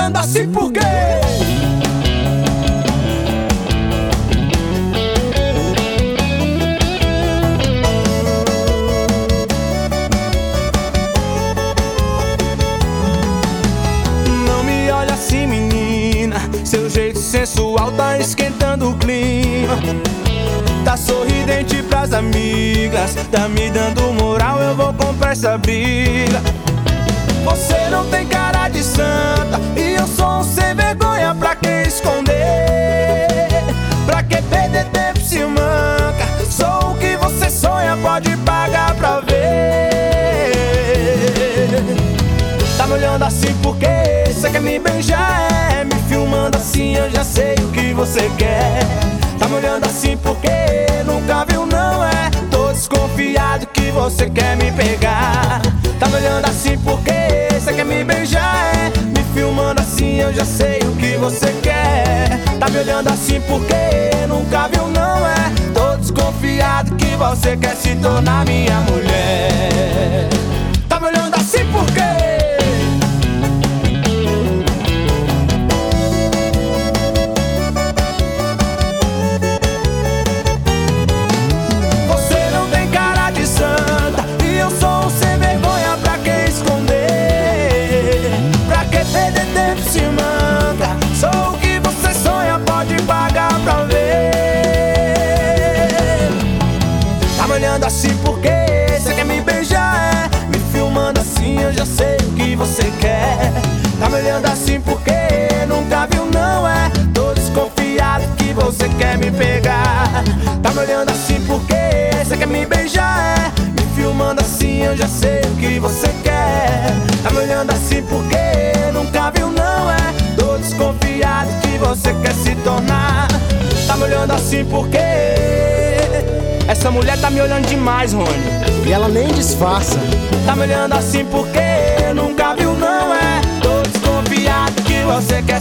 olhando assim por quê? Não me olha assim, menina, seu jeito sensual tá esquentando o clima. Tá sorridente pras amigas, tá me dando moral, eu vou comprar essa briga. Você não tem cara de santa e eu sou um sem vergonha, pra que esconder? Pra que perder tempo se manca? Sou o que você sonha, pode pagar pra ver. Tá me olhando assim porque você quer me beijar, é? Me filmando assim eu já sei o que você quer. Tá me olhando assim porque nunca viu, não é? Tô desconfiado que você quer me pegar. Tá me olhando assim porque você quer me beijar, é? Me filmando assim eu já sei o que você quer. Tá me olhando assim porque nunca viu, não é? Tô desconfiado que você quer se tornar minha mulher. Tá me olhando assim porque assim porque você quer me beijar, é? Me filmando assim eu já sei o que você quer. Tá me olhando assim porque nunca viu, não é? Tô desconfiado que você quer me pegar. Tá me olhando assim porque você quer me beijar, é? Me filmando assim eu já sei o que você quer. Tá me olhando assim porque nunca viu, não é? Tô desconfiado que você quer se tornar. Tá me olhando assim porque essa mulher tá me olhando demais, Rony, e ela nem disfarça. Tá me olhando assim porque nunca viu, não é? Tô desconfiado que você quer